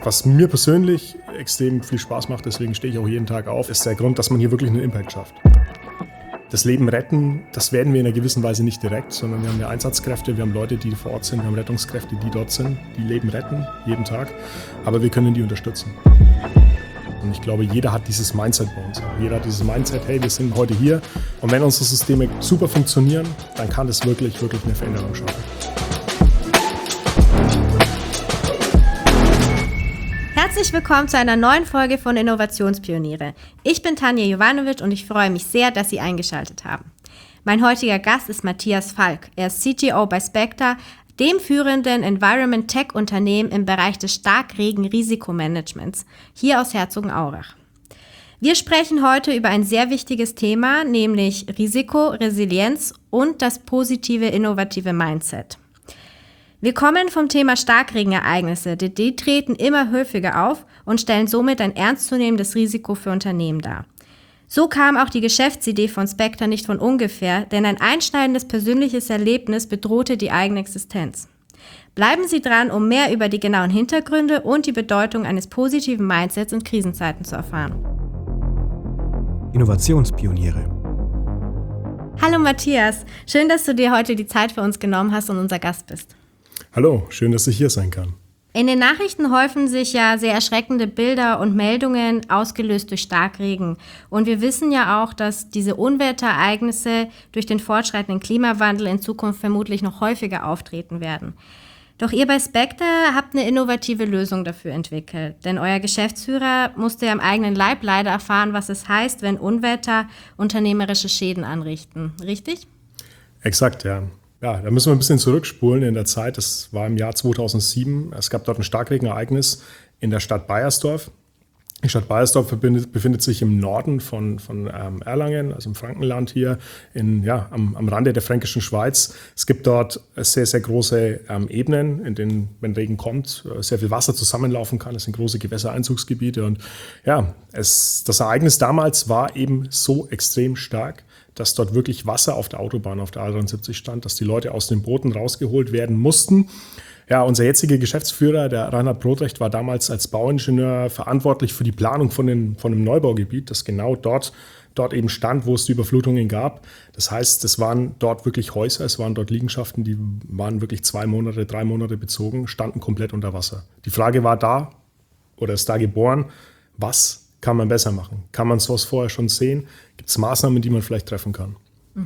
Was mir persönlich extrem viel Spaß macht, deswegen stehe ich auch jeden Tag auf, ist der Grund, dass man hier wirklich einen Impact schafft. Das Leben retten, das werden wir in einer gewissen Weise nicht direkt, sondern wir haben ja Einsatzkräfte, wir haben Leute, die vor Ort sind, wir haben Rettungskräfte, die dort sind, die Leben retten, jeden Tag, aber wir können die unterstützen. Und ich glaube, jeder hat dieses Mindset bei uns. Jeder hat dieses Mindset, hey, wir sind heute hier und wenn unsere Systeme super funktionieren, dann kann das wirklich eine Veränderung schaffen. Herzlich willkommen zu einer neuen Folge von Innovationspioniere. Ich bin Tanja Jovanovic und ich freue mich sehr, dass Sie eingeschaltet haben. Mein heutiger Gast ist Matthias Falk. Er ist CTO bei Spectra, dem führenden Environment-Tech-Unternehmen im Bereich des Starkregen-Risikomanagements, hier aus Herzogenaurach. Wir sprechen heute über ein sehr wichtiges Thema, nämlich Risiko, Resilienz und das positive, innovative Mindset. Wir kommen vom Thema Starkregenereignisse, die treten immer häufiger auf und stellen somit ein ernstzunehmendes Risiko für Unternehmen dar. So kam auch die Geschäftsidee von Spectra nicht von ungefähr, denn ein einschneidendes persönliches Erlebnis bedrohte die eigene Existenz. Bleiben Sie dran, um mehr über die genauen Hintergründe und die Bedeutung eines positiven Mindsets in Krisenzeiten zu erfahren. Innovationspioniere. Hallo Matthias, schön, dass du dir heute die Zeit für uns genommen hast und unser Gast bist. Hallo, schön, dass ich hier sein kann. In den Nachrichten häufen sich ja sehr erschreckende Bilder und Meldungen, ausgelöst durch Starkregen. Und wir wissen ja auch, dass diese Unwetterereignisse durch den fortschreitenden Klimawandel in Zukunft vermutlich noch häufiger auftreten werden. Doch ihr bei Spectra habt eine innovative Lösung dafür entwickelt. Denn euer Geschäftsführer musste ja am eigenen Leib leider erfahren, was es heißt, wenn Unwetter unternehmerische Schäden anrichten. Richtig? Exakt, ja. Ja, da müssen wir ein bisschen zurückspulen in der Zeit. Das war im Jahr 2007. Es gab dort ein Starkregenereignis in der Stadt Baiersdorf. Die Stadt Baiersdorf befindet sich im Norden von Erlangen, also im Frankenland hier, am Rande der fränkischen Schweiz. Es gibt dort sehr, sehr große Ebenen, in denen, wenn Regen kommt, sehr viel Wasser zusammenlaufen kann. Es sind große Gewässereinzugsgebiete. Und ja, das Ereignis damals war eben so extrem stark, dass dort wirklich Wasser auf der Autobahn, auf der A73 stand, dass die Leute aus den Booten rausgeholt werden mussten. Ja, unser jetziger Geschäftsführer, der Reinhard Brodrecht, war damals als Bauingenieur verantwortlich für die Planung von einem Neubaugebiet, das genau dort eben stand, wo es die Überflutungen gab. Das heißt, es waren dort wirklich Häuser, es waren dort Liegenschaften, die waren wirklich 2 Monate, 3 Monate bezogen, standen komplett unter Wasser. Die Frage war da, oder ist da geboren, was kann man besser machen? Kann man sowas vorher schon sehen? Gibt es Maßnahmen, die man vielleicht treffen kann?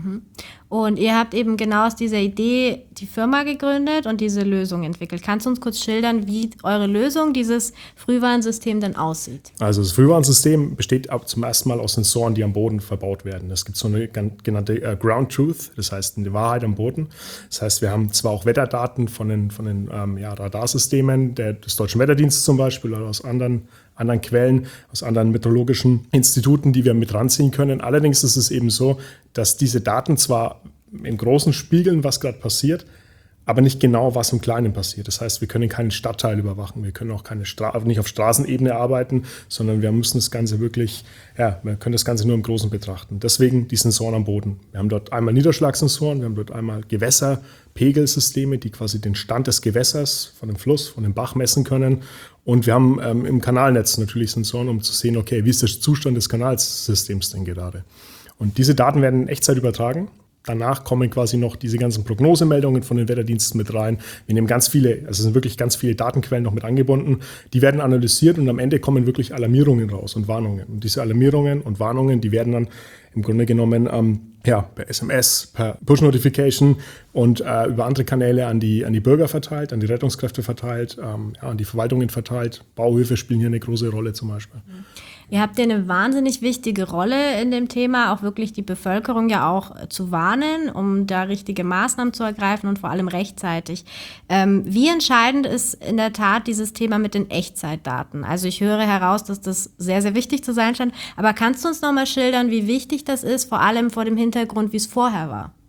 Und ihr habt eben genau aus dieser Idee die Firma gegründet und diese Lösung entwickelt. Kannst du uns kurz schildern, wie eure Lösung, dieses Frühwarnsystem denn aussieht? Also das Frühwarnsystem besteht zum ersten Mal aus Sensoren, die am Boden verbaut werden. Es gibt so eine genannte Ground Truth, das heißt eine Wahrheit am Boden. Das heißt, wir haben zwar auch Wetterdaten von den Radarsystemen des Deutschen Wetterdienstes zum Beispiel oder aus anderen Quellen, aus anderen meteorologischen Instituten, die wir mit ranziehen können. Allerdings ist es eben so, dass diese Daten zwar im Großen spiegeln, was gerade passiert, aber nicht genau, was im Kleinen passiert. Das heißt, wir können keinen Stadtteil überwachen, wir können auch nicht auf Straßenebene arbeiten, sondern wir müssen das Ganze wirklich, wir können das Ganze nur im Großen betrachten. Deswegen die Sensoren am Boden. Wir haben dort einmal Niederschlagssensoren, wir haben dort einmal Gewässerpegelsysteme, die quasi den Stand des Gewässers von dem Fluss, von dem Bach messen können. Und wir haben im Kanalnetz natürlich Sensoren, um zu sehen, okay, wie ist der Zustand des Kanalsystems denn gerade? Und diese Daten werden in Echtzeit übertragen. Danach kommen quasi noch diese ganzen Prognosemeldungen von den Wetterdiensten mit rein. Wir nehmen es sind wirklich ganz viele Datenquellen noch mit angebunden. Die werden analysiert und am Ende kommen wirklich Alarmierungen raus und Warnungen. Und diese Alarmierungen und Warnungen, die werden dann im Grunde genommen per SMS, per Push-Notification und über andere Kanäle an die Bürger verteilt, an die Rettungskräfte verteilt, an die Verwaltungen verteilt. Bauhöfe spielen hier eine große Rolle zum Beispiel. Ihr habt ja eine wahnsinnig wichtige Rolle in dem Thema, auch wirklich die Bevölkerung ja auch zu warnen, um da richtige Maßnahmen zu ergreifen und vor allem rechtzeitig. Wie entscheidend ist in der Tat dieses Thema mit den Echtzeitdaten? Also ich höre heraus, dass das sehr, sehr wichtig zu sein scheint, aber kannst du uns nochmal schildern, wie wichtig das ist, vor allem vor dem Hintergrund, wie es vorher war?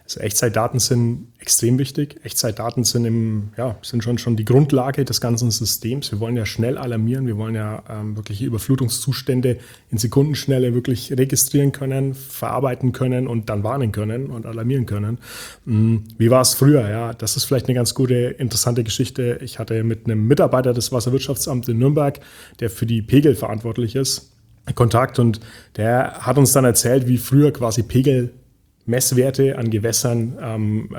Also Echtzeitdaten sind extrem wichtig. Echtzeitdaten sind schon die Grundlage des ganzen Systems. Wir wollen ja schnell alarmieren. Wir wollen ja wirklich Überflutungszustände in Sekundenschnelle wirklich registrieren können, verarbeiten können und dann warnen können und alarmieren können. Wie war es früher? Ja, das ist vielleicht eine ganz gute, interessante Geschichte. Ich hatte mit einem Mitarbeiter des Wasserwirtschaftsamts in Nürnberg, der für die Pegel verantwortlich ist, Kontakt, und der hat uns dann erzählt, wie früher quasi Pegelmesswerte an Gewässern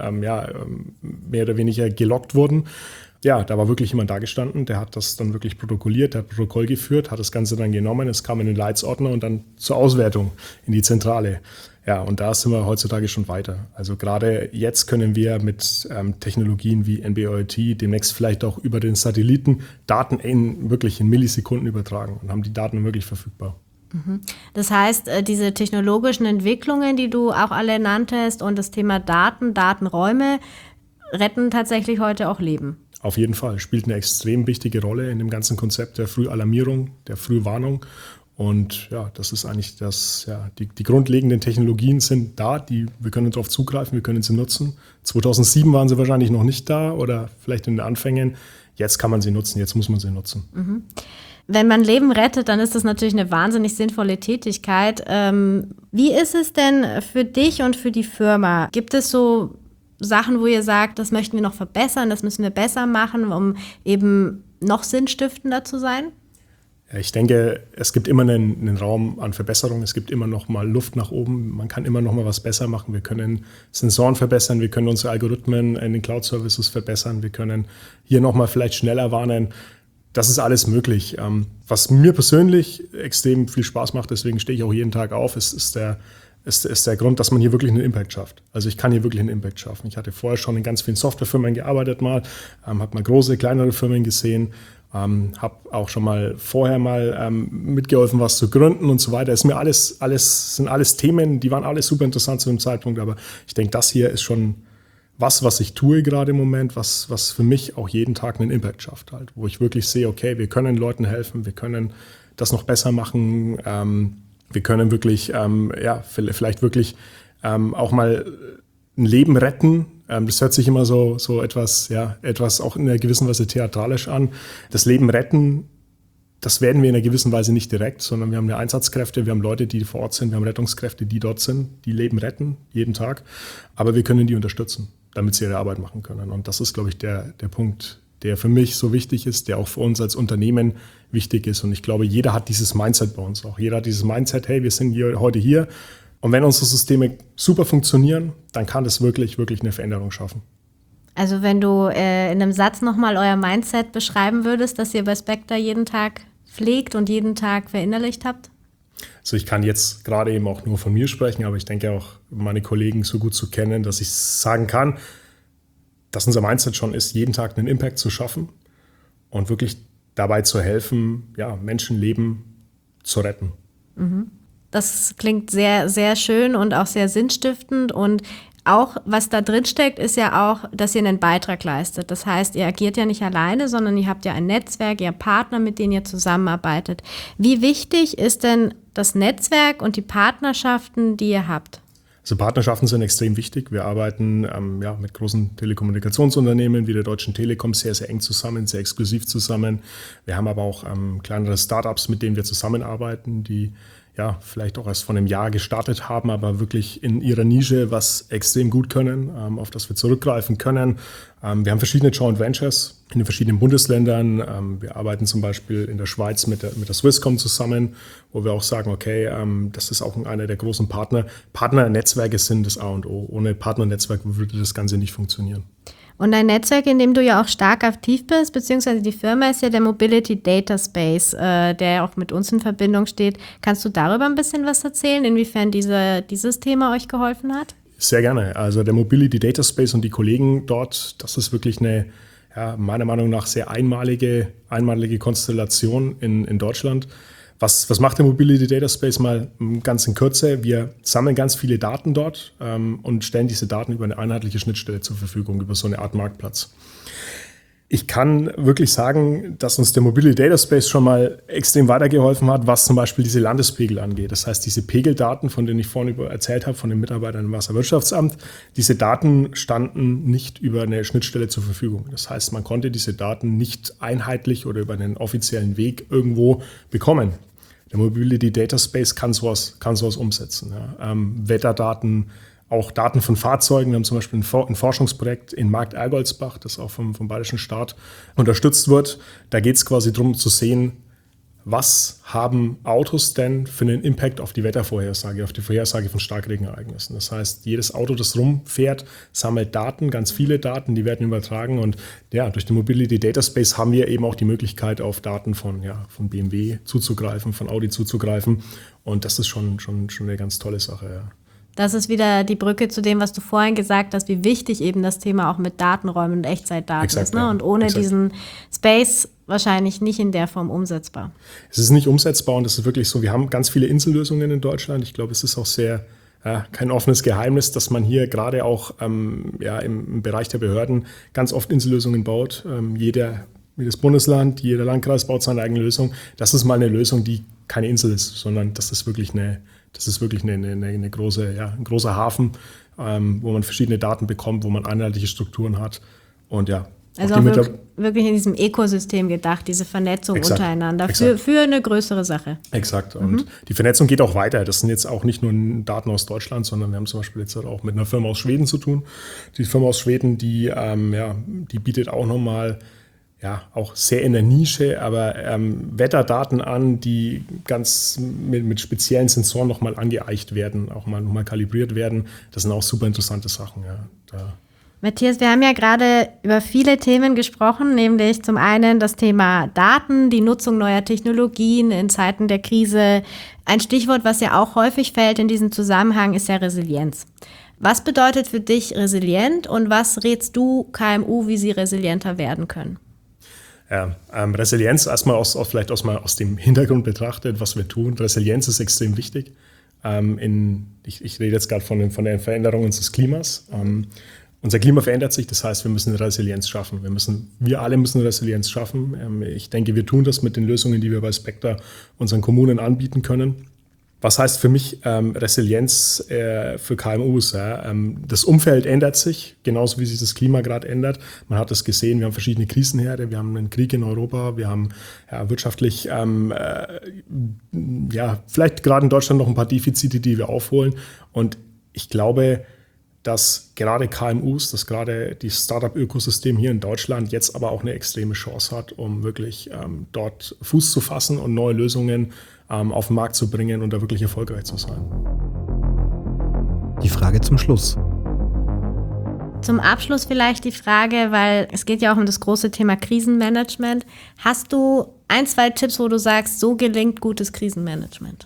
mehr oder weniger gelockt wurden. Ja, da war wirklich jemand da gestanden, der hat das dann wirklich protokolliert, der hat Protokoll geführt, hat das Ganze dann genommen, es kam in den Leitsordner und dann zur Auswertung in die Zentrale. Ja, und da sind wir heutzutage schon weiter. Also gerade jetzt können wir mit Technologien wie NB-IoT demnächst vielleicht auch über den Satelliten Daten wirklich in Millisekunden übertragen und haben die Daten wirklich verfügbar. Das heißt, diese technologischen Entwicklungen, die du auch alle nanntest, und das Thema Daten, Datenräume retten tatsächlich heute auch Leben. Auf jeden Fall, spielt eine extrem wichtige Rolle in dem ganzen Konzept der Frühalarmierung, der Frühwarnung. Und ja, das ist eigentlich die grundlegenden Technologien sind da, wir können darauf zugreifen, wir können sie nutzen. 2007 waren sie wahrscheinlich noch nicht da oder vielleicht in den Anfängen. Jetzt kann man sie nutzen, jetzt muss man sie nutzen. Mhm. Wenn man Leben rettet, dann ist das natürlich eine wahnsinnig sinnvolle Tätigkeit. Wie ist es denn für dich und für die Firma? Gibt es so Sachen, wo ihr sagt, das möchten wir noch verbessern, das müssen wir besser machen, um eben noch sinnstiftender zu sein? Ja, ich denke, es gibt immer einen Raum an Verbesserung, es gibt immer noch mal Luft nach oben, man kann immer noch mal was besser machen. Wir können Sensoren verbessern, wir können unsere Algorithmen in den Cloud-Services verbessern, wir können hier noch mal vielleicht schneller warnen. Das ist alles möglich. Was mir persönlich extrem viel Spaß macht, deswegen stehe ich auch jeden Tag auf, ist der Grund, dass man hier wirklich einen Impact schafft. Also ich kann hier wirklich einen Impact schaffen. Ich hatte vorher schon in ganz vielen Softwarefirmen gearbeitet habe mal große, kleinere Firmen gesehen, habe auch schon mal vorher mitgeholfen, was zu gründen und so weiter. Sind alles Themen, die waren alles super interessant zu dem Zeitpunkt, aber ich denke, das hier ist schon was ich tue gerade im Moment, was für mich auch jeden Tag einen Impact schafft, halt, wo ich wirklich sehe, okay, wir können Leuten helfen, wir können das noch besser machen, wir können wirklich, vielleicht wirklich auch mal ein Leben retten. Das hört sich immer so etwas auch in einer gewissen Weise theatralisch an. Das Leben retten, das werden wir in einer gewissen Weise nicht direkt, sondern wir haben Einsatzkräfte, wir haben Leute, die vor Ort sind, wir haben Rettungskräfte, die dort sind, die Leben retten, jeden Tag. Aber wir können die unterstützen, damit sie ihre Arbeit machen können. Und das ist, glaube ich, der Punkt, der für mich so wichtig ist, der auch für uns als Unternehmen wichtig ist. Und ich glaube, jeder hat dieses Mindset bei uns auch. Jeder hat dieses Mindset, hey, wir sind heute hier. Und wenn unsere Systeme super funktionieren, dann kann das wirklich, wirklich eine Veränderung schaffen. Also wenn du in einem Satz nochmal euer Mindset beschreiben würdest, dass ihr bei Spectre jeden Tag pflegt und jeden Tag verinnerlicht habt? Also ich kann jetzt gerade eben auch nur von mir sprechen, aber ich denke auch, meine Kollegen so gut zu kennen, dass ich sagen kann, dass unser Mindset schon ist, jeden Tag einen Impact zu schaffen und wirklich dabei zu helfen, Menschenleben zu retten. Das klingt sehr, sehr schön und auch sehr sinnstiftend, und auch, was da drin steckt, ist ja auch, dass ihr einen Beitrag leistet. Das heißt, ihr agiert ja nicht alleine, sondern ihr habt ja ein Netzwerk, ihr habt Partner, mit denen ihr zusammenarbeitet. Wie wichtig ist denn das Netzwerk und die Partnerschaften, die ihr habt? Also Partnerschaften sind extrem wichtig. Wir arbeiten mit großen Telekommunikationsunternehmen wie der Deutschen Telekom sehr, sehr eng zusammen, sehr exklusiv zusammen. Wir haben aber auch kleinere Startups, mit denen wir zusammenarbeiten, die vielleicht auch erst vor einem Jahr gestartet haben, aber wirklich in ihrer Nische was extrem gut können, auf das wir zurückgreifen können. Wir haben verschiedene Joint Ventures in den verschiedenen Bundesländern. Wir arbeiten zum Beispiel in der Schweiz mit der Swisscom zusammen, wo wir auch sagen, okay, das ist auch einer der großen Partner. Partnernetzwerke sind das A und O. Ohne Partnernetzwerk würde das Ganze nicht funktionieren. Und ein Netzwerk, in dem du ja auch stark aktiv bist, beziehungsweise die Firma, ist ja der Mobility Data Space, der auch mit uns in Verbindung steht. Kannst du darüber ein bisschen was erzählen, inwiefern dieses Thema euch geholfen hat? Sehr gerne. Also der Mobility Data Space und die Kollegen dort, das ist wirklich eine, meiner Meinung nach, sehr einmalige Konstellation in Deutschland. Was macht der Mobility Data Space mal ganz in Kürze? Wir sammeln ganz viele Daten dort und stellen diese Daten über eine einheitliche Schnittstelle zur Verfügung, über so eine Art Marktplatz. Ich kann wirklich sagen, dass uns der Mobile Data Space schon mal extrem weitergeholfen hat, was zum Beispiel diese Landespegel angeht. Das heißt, diese Pegeldaten, von denen ich vorhin erzählt habe, von den Mitarbeitern im Wasserwirtschaftsamt, diese Daten standen nicht über eine Schnittstelle zur Verfügung. Das heißt, man konnte diese Daten nicht einheitlich oder über einen offiziellen Weg irgendwo bekommen. Der Mobility Data Space kann sowas umsetzen. Ja. Wetterdaten, auch Daten von Fahrzeugen. Wir haben zum Beispiel ein Forschungsprojekt in Markt-Ergoldsbach, das auch vom Bayerischen Staat unterstützt wird. Da geht es quasi darum zu sehen, was haben Autos denn für einen Impact auf die Wettervorhersage, auf die Vorhersage von Starkregenereignissen. Das heißt, jedes Auto, das rumfährt, sammelt Daten, ganz viele Daten, die werden übertragen. Und ja, durch den Mobility Data Space haben wir eben auch die Möglichkeit, auf Daten von BMW zuzugreifen, von Audi zuzugreifen. Und das ist schon eine ganz tolle Sache, ja. Das ist wieder die Brücke zu dem, was du vorhin gesagt hast, wie wichtig eben das Thema auch mit Datenräumen und Echtzeitdaten ist. Ne? Und ohne diesen Space wahrscheinlich nicht in der Form umsetzbar. Es ist nicht umsetzbar und es ist wirklich so, wir haben ganz viele Insellösungen in Deutschland. Ich glaube, es ist auch sehr kein offenes Geheimnis, dass man hier gerade auch im Bereich der Behörden ganz oft Insellösungen baut. Jedes Bundesland, jeder Landkreis baut seine eigene Lösung. Das ist mal eine Lösung, die keine Insel ist, sondern das ist wirklich ein großer Hafen, wo man verschiedene Daten bekommt, wo man einheitliche Strukturen hat. Und ja. Also auch wirklich in diesem Ökosystem gedacht, diese Vernetzung untereinander für eine größere Sache. Exakt. Und die Vernetzung geht auch weiter. Das sind jetzt auch nicht nur Daten aus Deutschland, sondern wir haben zum Beispiel jetzt auch mit einer Firma aus Schweden zu tun. Die Firma aus Schweden, die bietet auch nochmal auch sehr in der Nische, aber Wetterdaten an, die ganz mit speziellen Sensoren nochmal angeeicht werden, auch mal nochmal kalibriert werden. Das sind auch super interessante Sachen. Ja. Matthias, wir haben ja gerade über viele Themen gesprochen, nämlich zum einen das Thema Daten, die Nutzung neuer Technologien in Zeiten der Krise. Ein Stichwort, was ja auch häufig fällt in diesem Zusammenhang, ist ja Resilienz. Was bedeutet für dich resilient und was rätst du KMU, wie sie resilienter werden können? Ja, Resilienz erstmal vielleicht aus dem Hintergrund betrachtet, was wir tun. Resilienz ist extrem wichtig. Ich rede jetzt gerade von der Veränderung unseres Klimas. Unser Klima verändert sich, das heißt, wir müssen Resilienz schaffen. Wir alle müssen Resilienz schaffen. Ich denke, wir tun das mit den Lösungen, die wir bei Spectra unseren Kommunen anbieten können. Was heißt für mich Resilienz für KMUs? Ja? Das Umfeld ändert sich, genauso wie sich das Klima gerade ändert. Man hat es gesehen, wir haben verschiedene Krisenherde, wir haben einen Krieg in Europa, wir haben wirtschaftlich, vielleicht gerade in Deutschland noch ein paar Defizite, die wir aufholen. Und ich glaube, dass gerade KMUs, dass gerade das Startup-Ökosystem hier in Deutschland jetzt aber auch eine extreme Chance hat, um wirklich dort Fuß zu fassen und neue Lösungen auf den Markt zu bringen und da wirklich erfolgreich zu sein. Die Frage zum Schluss. Zum Abschluss vielleicht die Frage, weil es geht ja auch um das große Thema Krisenmanagement. Hast du 1, 2 Tipps, wo du sagst, so gelingt gutes Krisenmanagement?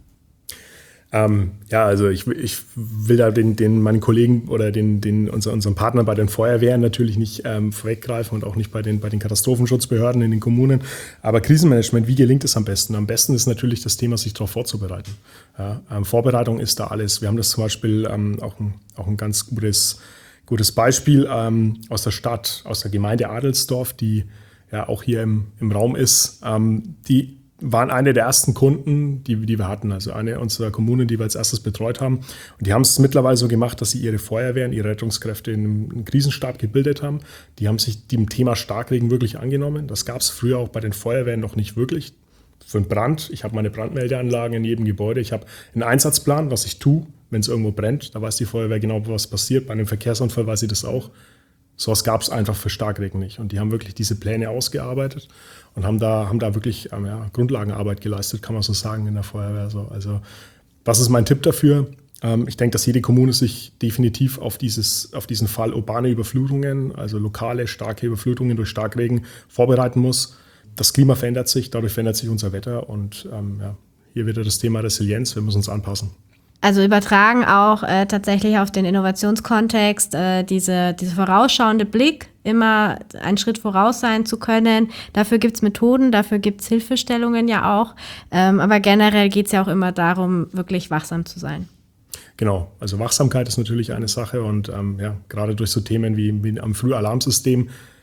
Also ich will da meinen Kollegen oder unseren Partnern bei den Feuerwehren natürlich nicht vorweggreifen und auch nicht bei den Katastrophenschutzbehörden in den Kommunen. Aber Krisenmanagement, wie gelingt es am besten? Am besten ist natürlich das Thema, sich darauf vorzubereiten. Ja, Vorbereitung ist da alles. Wir haben das zum Beispiel auch ein ganz gutes Beispiel aus der Gemeinde Adelsdorf, die ja auch hier im Raum ist. Die waren eine der ersten Kunden, die wir hatten, also eine unserer Kommunen, die wir als erstes betreut haben. Und die haben es mittlerweile so gemacht, dass sie ihre Feuerwehren, ihre Rettungskräfte in einem Krisenstab gebildet haben. Die haben sich dem Thema Starkregen wirklich angenommen. Das gab es früher auch bei den Feuerwehren noch nicht wirklich. Für einen Brand, ich habe meine Brandmeldeanlagen in jedem Gebäude. Ich habe einen Einsatzplan, was ich tue, wenn es irgendwo brennt. Da weiß die Feuerwehr genau, was passiert. Bei einem Verkehrsunfall weiß sie das auch. Sowas gab es einfach für Starkregen nicht. Und die haben wirklich diese Pläne ausgearbeitet und haben da wirklich Grundlagenarbeit geleistet, kann man so sagen, in der Feuerwehr. Also was ist mein Tipp dafür? Ich denke, dass jede Kommune sich definitiv auf diesen Fall urbane Überflutungen, also lokale starke Überflutungen durch Starkregen vorbereiten muss. Das Klima verändert sich, dadurch verändert sich unser Wetter und hier wieder das Thema Resilienz, wir müssen uns anpassen. Also übertragen auch tatsächlich auf den Innovationskontext, diese vorausschauende Blick, immer einen Schritt voraus sein zu können. Dafür gibt es Methoden, dafür gibt es Hilfestellungen ja auch. Aber generell geht es ja auch immer darum, wirklich wachsam zu sein. Genau, also Wachsamkeit ist natürlich eine Sache und gerade durch so Themen wie am Frühalarmsystem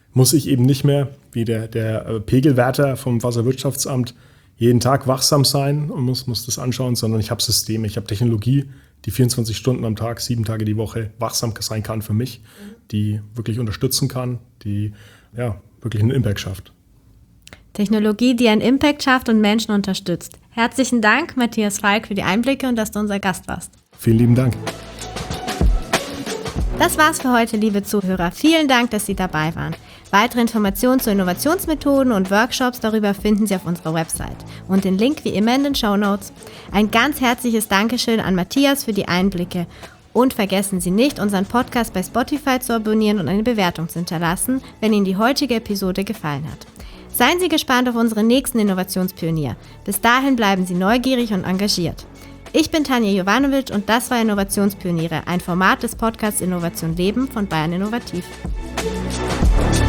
muss ich eben nicht mehr wie der Pegelwärter vom Wasserwirtschaftsamt jeden Tag wachsam sein und muss das anschauen, sondern ich habe Systeme, ich habe Technologie, die 24 Stunden am Tag, 7 Tage die Woche wachsam sein kann für mich, die wirklich unterstützen kann, die wirklich einen Impact schafft. Technologie, die einen Impact schafft und Menschen unterstützt. Herzlichen Dank, Matthias Falk, für die Einblicke und dass du unser Gast warst. Vielen lieben Dank. Das war's für heute, liebe Zuhörer. Vielen Dank, dass Sie dabei waren. Weitere Informationen zu Innovationsmethoden und Workshops darüber finden Sie auf unserer Website. Und den Link wie immer in den Shownotes. Ein ganz herzliches Dankeschön an Matthias für die Einblicke. Und vergessen Sie nicht, unseren Podcast bei Spotify zu abonnieren und eine Bewertung zu hinterlassen, wenn Ihnen die heutige Episode gefallen hat. Seien Sie gespannt auf unseren nächsten Innovationspionier. Bis dahin bleiben Sie neugierig und engagiert. Ich bin Tanja Jovanovic und das war Innovationspioniere, ein Format des Podcasts Innovation Leben von Bayern Innovativ.